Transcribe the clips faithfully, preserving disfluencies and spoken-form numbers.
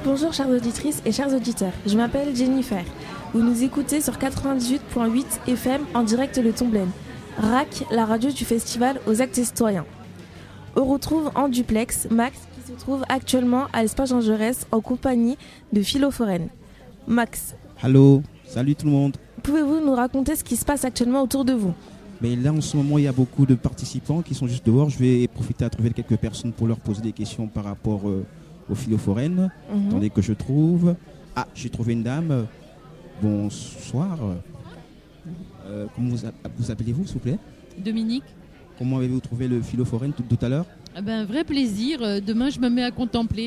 Bonjour chères auditrices et chers auditeurs, je m'appelle Jennifer. Vous nous écoutez sur quatre-vingt-dix-huit virgule huit F M en direct de Tomblaine. R A C, la radio du festival aux actes citoyens. On retrouve en duplex Max qui se trouve actuellement à l'Espace Jean Jaurès en compagnie de Philo Foraine. Max. Allô, salut tout le monde. Pouvez-vous nous raconter ce qui se passe actuellement autour de vous ? Mais là en ce moment il y a beaucoup de participants qui sont juste dehors. Je vais profiter à trouver quelques personnes pour leur poser des questions par rapport euh, aux Philo Foraines. Mm-hmm. Attendez que je trouve. Ah, j'ai trouvé une dame. Bonsoir. Euh, comment vous, vous appelez-vous s'il vous plaît ? Dominique. Comment avez-vous trouvé le Philo Foraine tout, tout à l'heure ? Ah ben, un vrai plaisir. Demain je me mets à contempler.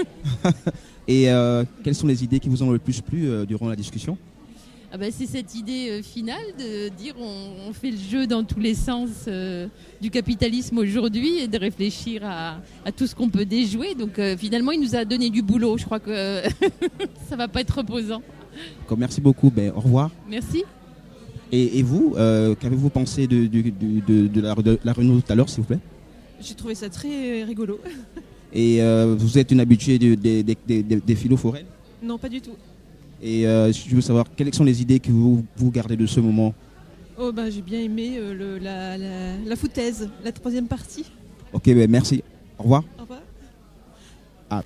Et euh, quelles sont les idées qui vous ont le plus plu euh, durant la discussion ? Ah ben, c'est cette idée euh, finale de dire on, on fait le jeu dans tous les sens euh, du capitalisme aujourd'hui et de réfléchir à, à tout ce qu'on peut déjouer. Donc euh, finalement il nous a donné du boulot. Je crois que euh, ça va pas être reposant. Merci beaucoup. Ben, au revoir. Merci. Et, et vous, euh, qu'avez-vous pensé de, de, de, de, de, la, de la réunion tout à l'heure, s'il vous plaît ? J'ai trouvé ça très rigolo. Et euh, vous êtes une habituée de, de, de, de, de, des Philo Foraines ? Non, pas du tout. Et euh, je veux savoir, quelles sont les idées que vous, vous gardez de ce moment ? Oh ben, j'ai bien aimé euh, le, la, la, la foutaise, la troisième partie. Ok, ben merci. Au revoir. Au revoir. Ah,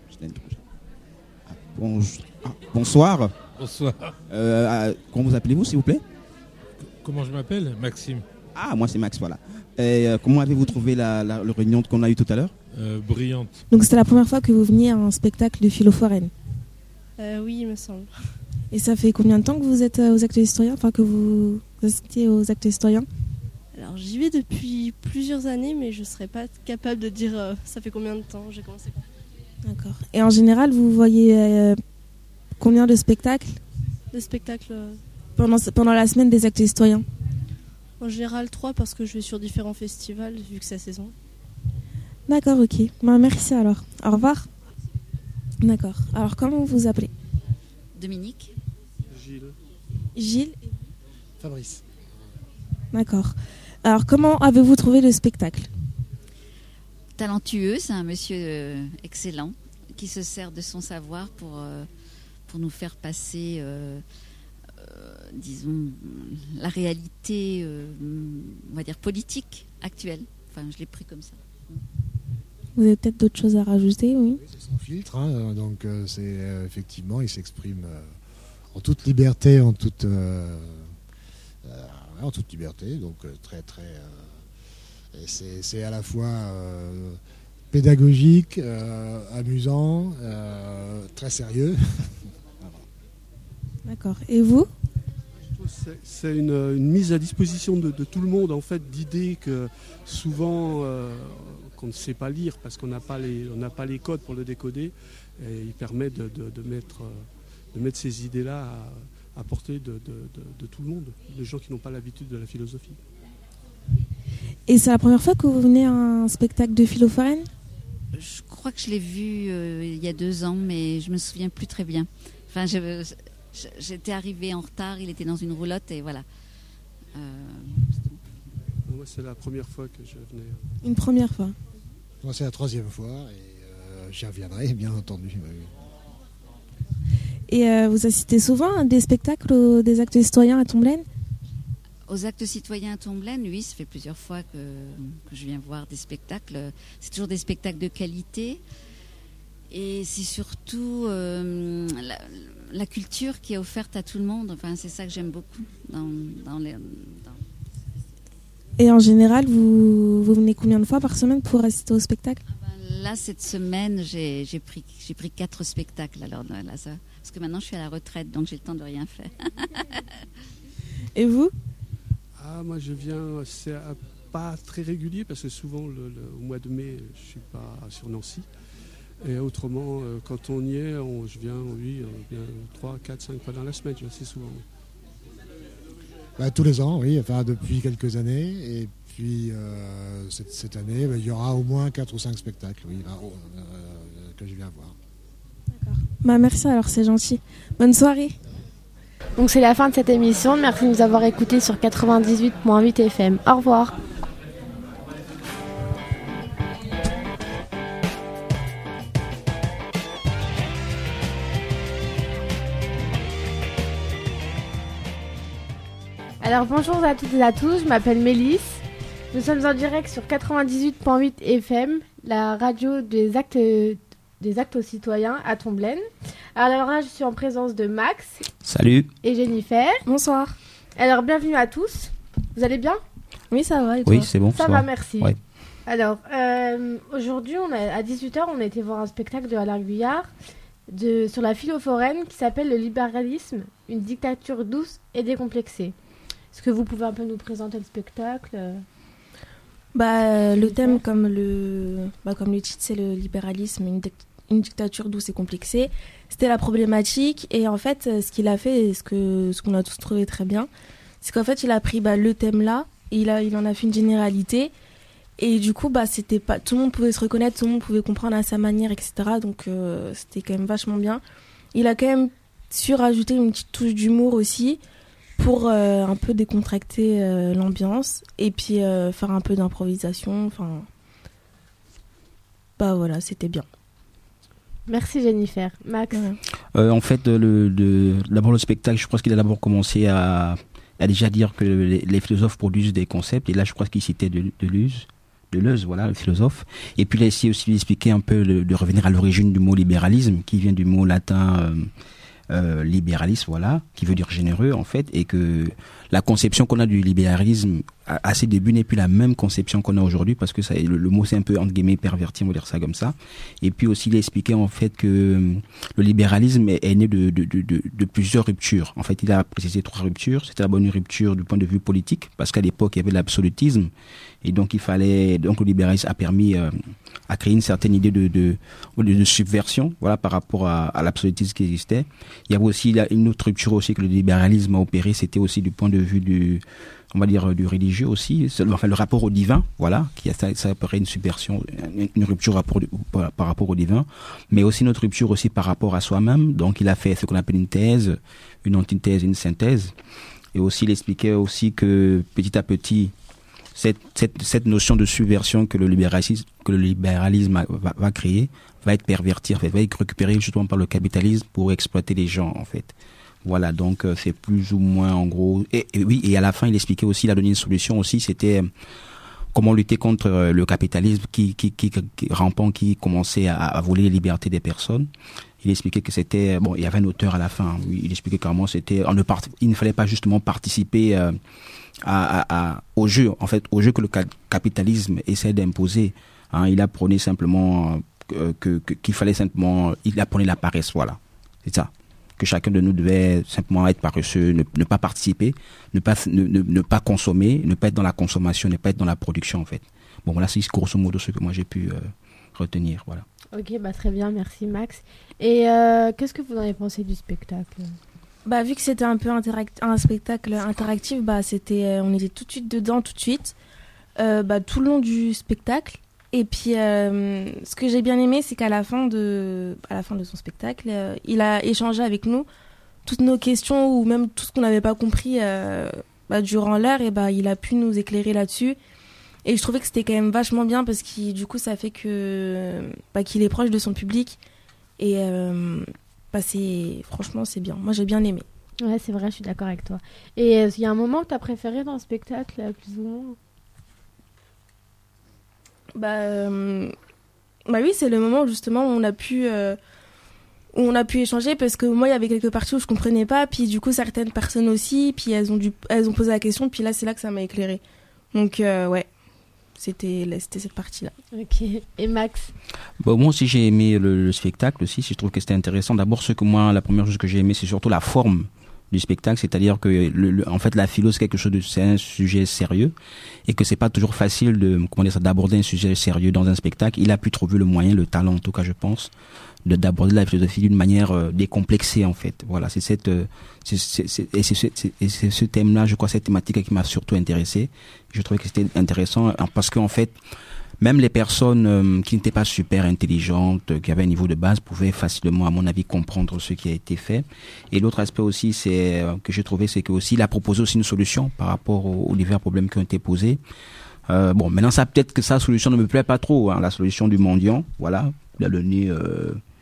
ah, bon, ah bonsoir. Bonsoir. Euh, comment vous appelez-vous, s'il vous plaît ? Comment je m'appelle ? Maxime. Ah, moi c'est Max, voilà. Et euh, comment avez-vous trouvé la, la, la réunion qu'on a eue tout à l'heure ? euh, Brillante. Donc c'était la première fois que vous veniez à un spectacle de Philo Foraine ? euh, Oui, il me semble. Et ça fait combien de temps que vous êtes aux actes historiens, enfin que vous assistez aux actes historiens ? Alors j'y vais depuis plusieurs années, mais je ne serais pas capable de dire euh, ça fait combien de temps j'ai commencé. D'accord. Et en général, vous voyez euh, combien de spectacles ? De spectacles euh... pendant, pendant la semaine des actes historiens ? En général, trois, parce que je vais sur différents festivals, vu que c'est la saison. D'accord, ok. Ben, merci alors. Au revoir. D'accord. Alors, comment vous vous appelez ? Dominique. Gilles. Gilles. Fabrice. D'accord. Alors, comment avez-vous trouvé le spectacle ? Talentueux, c'est un monsieur euh, excellent qui se sert de son savoir pour, euh, pour nous faire passer... Euh, Euh, disons, la réalité, euh, on va dire, politique actuelle. Enfin, je l'ai pris comme ça. Vous avez peut-être d'autres choses à rajouter, oui ? Oui, c'est son filtre, hein, donc euh, c'est, euh, effectivement, il s'exprime euh, en toute liberté, en toute, euh, euh, en toute liberté, donc euh, très, très... Euh, et c'est, c'est à la fois euh, pédagogique, euh, amusant, euh, très sérieux. D'accord. Et vous ? C'est, c'est une, une mise à disposition de, de tout le monde, en fait, d'idées que souvent euh, qu'on ne sait pas lire parce qu'on n'a pas les, on n'a pas les codes pour le décoder. Et il permet de, de, de, mettre, de mettre ces idées-là à, à portée de, de, de, de tout le monde, des gens qui n'ont pas l'habitude de la philosophie. Et c'est la première fois que vous venez à un spectacle de Philo Foraine ? Je crois que je l'ai vu euh, il y a deux ans, mais je me souviens plus très bien. Enfin, je... J'étais arrivée en retard, il était dans une roulotte et voilà. Euh... Moi, c'est la première fois que je venais. Une première fois ? Moi, c'est la troisième fois et euh, j'y reviendrai, bien entendu. Et euh, vous assistez souvent à des spectacles, aux, des actes historiens à Tomblaine ? Aux actes citoyens à Tomblaine, oui, ça fait plusieurs fois que, que je viens voir des spectacles. C'est toujours des spectacles de qualité. Et c'est surtout euh, la, la culture qui est offerte à tout le monde. Enfin, c'est ça que j'aime beaucoup. Dans, dans les, dans... Et en général, vous, vous venez combien de fois par semaine pour assister au spectacle ? Ah ben, là, cette semaine, j'ai, j'ai, pris, j'ai pris quatre spectacles. Alors, là, ça, parce que maintenant, je suis à la retraite, donc j'ai le temps de rien faire. Et vous ? Ah, moi, je viens, c'est pas très régulier parce que souvent, le, le, au mois de mai, je ne suis pas sur Nancy. Et autrement, euh, quand on y est, on, je viens, oui, trois, quatre, cinq fois dans la semaine, je viens assez souvent. Bah, tous les ans, oui, enfin depuis quelques années. Et puis euh, cette, cette année, bah, il y aura au moins quatre ou cinq spectacles, oui, là, euh, que je viens voir. D'accord. Bah, merci alors, c'est gentil. Bonne soirée. Donc c'est la fin de cette émission. Merci de nous avoir écoutés sur quatre-vingt-dix-huit virgule huit F M. Au revoir. Alors bonjour à toutes et à tous, je m'appelle Mélisse. Nous sommes en direct sur quatre-vingt-dix-huit virgule huit F M, la radio des actes, des actes aux citoyens à Tomblaine. Alors là, je suis en présence de Max. Salut. Et Jennifer. Bonsoir. Alors bienvenue à tous. Vous allez bien ? Oui, ça va. Et toi ? Oui, c'est bon. Ça, ça va, va, merci. Ouais. Alors, euh, aujourd'hui, on a, à dix-huit heures, on a été voir un spectacle de Alain Guyard de, sur la philo foraine qui s'appelle Le libéralisme, une dictature douce et décomplexée. Est-ce que vous pouvez un peu nous présenter le spectacle ? Bah, le thème, comme le, bah, comme le titre, c'est le libéralisme, une, di- une dictature douce et complexée. C'était la problématique. Et en fait, ce qu'il a fait, et ce, que, ce qu'on a tous trouvé très bien, c'est qu'en fait, il a pris bah, le thème là, et il, a, il en a fait une généralité. Et du coup, bah, c'était pas, tout le monde pouvait se reconnaître, tout le monde pouvait comprendre à sa manière, et cetera. Donc, euh, c'était quand même vachement bien. Il a quand même su rajouter une petite touche d'humour aussi, pour euh, un peu décontracter euh, l'ambiance et puis euh, faire un peu d'improvisation. Enfin, bah voilà, c'était bien. Merci Jennifer. Max. Ouais. Euh, en fait, le, le, d'abord le spectacle, je pense qu'il a d'abord commencé à, à déjà dire que les, les philosophes produisent des concepts. Et là, je crois qu'il citait de, Deleuze, Deleuze, voilà, le philosophe. Et puis il a essayé aussi d'expliquer un peu, le, de revenir à l'origine du mot libéralisme, qui vient du mot latin euh, Euh, libéralisme, voilà, qui veut dire généreux en fait, et que la conception qu'on a du libéralisme à, à ses débuts n'est plus la même conception qu'on a aujourd'hui, parce que ça, le, le mot c'est un peu entre guillemets perverti, on va dire ça comme ça. Et puis aussi il a expliqué en fait que le libéralisme est, est né de, de, de, de, de plusieurs ruptures. En fait, il a précisé trois ruptures. C'était la bonne rupture du point de vue politique, parce qu'à l'époque il y avait l'absolutisme, et donc il fallait, donc le libéralisme a permis euh, à créer une certaine idée de, de, de, de subversion, voilà, par rapport à, à l'absolutisme qui existait. Il y avait aussi une autre rupture aussi que le libéralisme a opéré, c'était aussi du point de vue du, on va dire, du religieux aussi, enfin le rapport au divin, voilà, qui a ça, ça apparaît une subversion, une, une rupture rapport, par, par rapport au divin, mais aussi notre rupture aussi par rapport à soi-même. Donc il a fait ce qu'on appelle une thèse, une antithèse, une synthèse, et aussi il expliquait aussi que petit à petit cette, cette, cette notion de subversion que le libéralisme, que le libéralisme va, va créer va être pervertie, va être récupérée justement par le capitalisme pour exploiter les gens en fait. Voilà, donc euh, c'est plus ou moins en gros. Et, et oui, et à la fin il expliquait aussi, il a donné une solution aussi, c'était euh, comment lutter contre euh, le capitalisme qui, qui, qui, qui rampant, qui commençait à, à voler les libertés des personnes. Il expliquait que c'était, bon, il y avait un auteur à la fin, oui, il expliquait clairement, c'était, on ne part, il ne fallait pas justement participer euh, à, à, à, au jeu, en fait, au jeu que le capitalisme essaie d'imposer. Hein, il apprenait simplement euh, que, que, qu'il fallait simplement, il apprenait la paresse, voilà, c'est ça. Que chacun de nous devait simplement être paresseux, ne, ne pas participer, ne pas, ne, ne, ne pas consommer, ne pas être dans la consommation, ne pas être dans la production, en fait. Bon, voilà, c'est grosso modo ce que moi j'ai pu euh, retenir, voilà. Ok, bah très bien, merci Max. Et euh, qu'est-ce que vous en avez pensé du spectacle ? Bah vu que c'était un peu interact- un spectacle interactif, bah c'était, euh, on était tout de suite dedans, tout de suite, euh, bah tout le long du spectacle. Et puis euh, ce que j'ai bien aimé, c'est qu'à la fin de, à la fin de son spectacle, euh, il a échangé avec nous toutes nos questions ou même tout ce qu'on n'avait pas compris euh, bah, durant l'heure, et bah il a pu nous éclairer là-dessus. Et je trouvais que c'était quand même vachement bien parce que du coup ça fait que bah, qu'il est proche de son public, et euh, bah, c'est, franchement c'est bien, moi j'ai bien aimé. Ouais, c'est vrai, je suis d'accord avec toi. Et il euh, y a un moment que tu as préféré dans le spectacle, plus ou moins ? Bah, euh, bah oui, c'est le moment où justement on a pu euh, où on a pu échanger, parce que moi il y avait quelques parties où je comprenais pas, puis du coup certaines personnes aussi, puis elles ont dû elles ont posé la question, puis là c'est là que ça m'a éclairé. Donc euh, ouais. C'était, c'était cette partie-là. Ok. Et Max ? Bon, moi aussi j'ai aimé le, le spectacle aussi. Je trouve que c'était intéressant. D'abord, ce que moi, la première chose que j'ai aimé, c'est surtout la forme du spectacle, c'est-à-dire que le, le, en fait la philo c'est quelque chose de, c'est un sujet sérieux, et que c'est pas toujours facile de, comment dire ça, d'aborder un sujet sérieux dans un spectacle. Il a pu trouver le moyen, le talent en tout cas je pense, de d'aborder la philosophie d'une manière euh, décomplexée en fait. Voilà, c'est cette euh, c'est, c'est, c'est, et c'est, c'est, c'est, c'est ce thème-là, je crois, cette thématique qui m'a surtout intéressé. Je trouvais que c'était intéressant parce qu'en fait même les personnes euh, qui n'étaient pas super intelligentes, euh, qui avaient un niveau de base, pouvaient facilement, à mon avis, comprendre ce qui a été fait. Et l'autre aspect aussi, c'est euh, que j'ai trouvé, c'est que aussi il a proposé aussi une solution par rapport aux, aux divers problèmes qui ont été posés. Euh, bon, maintenant ça peut-être que sa solution ne me plaît pas trop, hein, la solution du mendiant, voilà, il a donné, euh,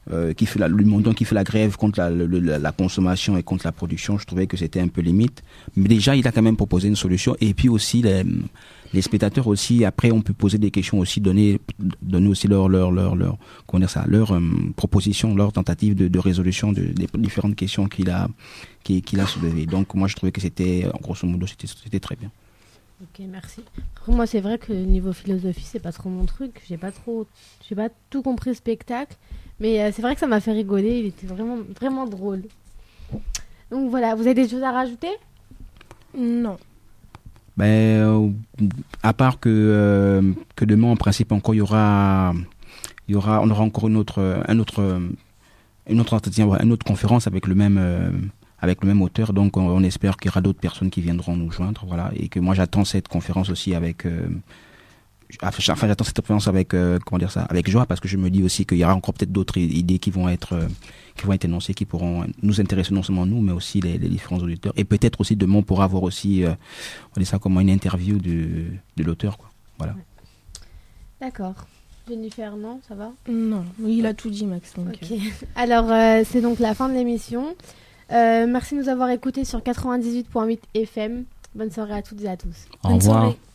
euh, qui fait la, le montant qui fait la grève contre la, le, la, la consommation et contre la production, je trouvais que c'était un peu limite. Mais déjà, il a quand même proposé une solution. Et puis aussi, les, les spectateurs aussi, après, on peut poser des questions aussi, donner, donner aussi leur, leur, leur, leur, comment dire ça, leur euh, proposition, leur tentative de, de résolution de, des différentes questions qu'il a, qu'il, qu'il a soulevées. Donc, moi, je trouvais que c'était, grosso modo, c'était, c'était très bien. Ok, merci. Après, moi, c'est vrai que niveau philosophie, c'est pas trop mon truc. J'ai pas trop, j'ai pas tout compris le spectacle, mais euh, c'est vrai que ça m'a fait rigoler. Il était vraiment, vraiment drôle. Donc voilà, vous avez des choses à rajouter ? Non. Ben, euh, à part que euh, que demain, en principe, encore il y aura, il y aura, on aura encore une autre, un autre, une autre entretien, une autre conférence avec le même. Euh, avec le même auteur, donc on, on espère qu'il y aura d'autres personnes qui viendront nous joindre, voilà, et que moi j'attends cette conférence aussi avec, euh, enfin j'attends cette conférence avec, euh, comment dire ça, avec joie, parce que je me dis aussi qu'il y aura encore peut-être d'autres idées qui vont être, euh, qui vont être énoncées, qui pourront nous intéresser non seulement nous, mais aussi les, les différents auditeurs, et peut-être aussi demain on pourra avoir aussi, euh, on dit ça comment, une interview de, de l'auteur, quoi, voilà. Ouais. D'accord. Jennifer, non, ça va ? Non, il a tout dit, Max. Donc ok. Alors euh, c'est donc la fin de l'émission. Euh, merci de nous avoir écoutés sur quatre-vingt-dix-huit virgule huit F M. Bonne soirée à toutes et à tous. Au Bonne revoir. soirée.